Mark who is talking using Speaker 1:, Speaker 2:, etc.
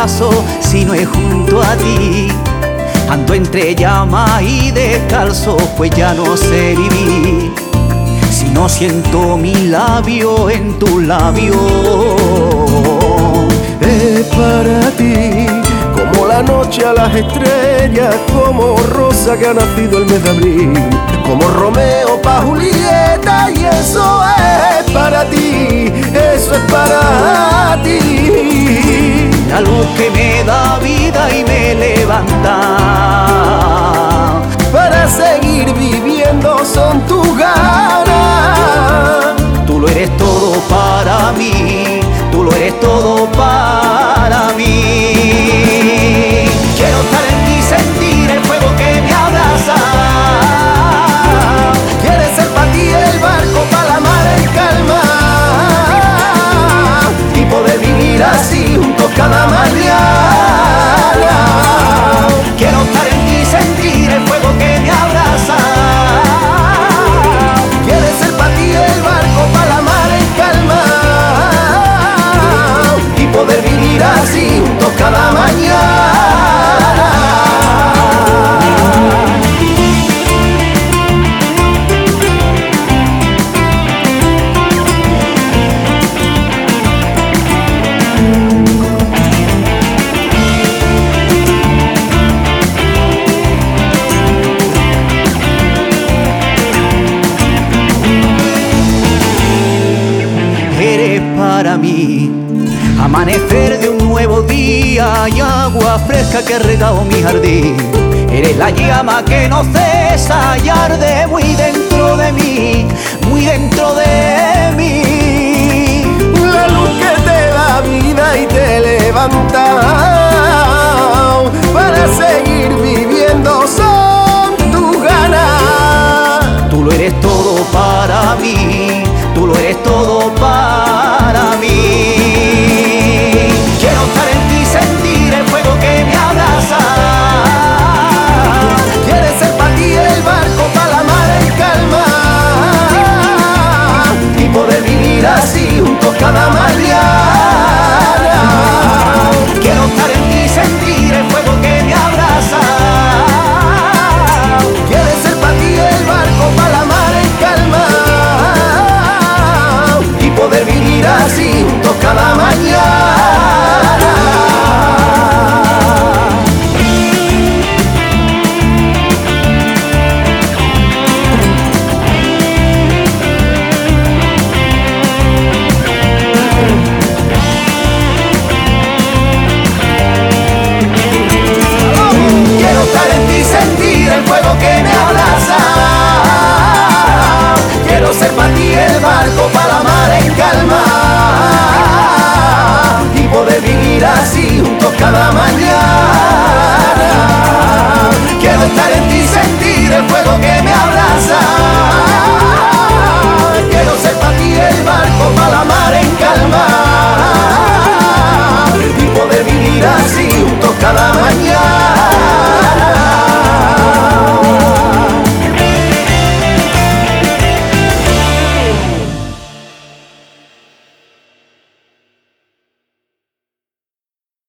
Speaker 1: paso si no es junto a ti? Ando entre llamas y descalzo, pues ya no sé vivir si no siento mi labio en tu labio.
Speaker 2: Es para ti, como la noche a las estrellas, como rosa que ha nacido el mes de abril, como Romeo pa' Julieta, y eso es para ti, eso es para ti.
Speaker 1: La luz que me da vida y me levanta,
Speaker 2: para seguir viviendo son tus ganas.
Speaker 1: Tú lo eres todo para mí, tú lo eres todo para mí. Quiero estar en ti, sentir el fuego que me abraza.
Speaker 2: Quieres ser para ti el barco para la mar en calma, y poder vivir así juntos cada mañana.
Speaker 1: Quiero estar en ti, sentir el fuego que me abraza.
Speaker 2: Quieres ser para ti el barco para la mar en calma, y poder vivir así juntos cada mañana.
Speaker 1: Eres para mí amanecer de un nuevo día y agua fresca que regao mi jardín. Eres la llama que no cesa y arde muy dentro de mí, muy dentro de mí.
Speaker 2: La luz que te da vida y te levanta, para seguir viviendo son tus ganas.
Speaker 1: Tú lo eres todo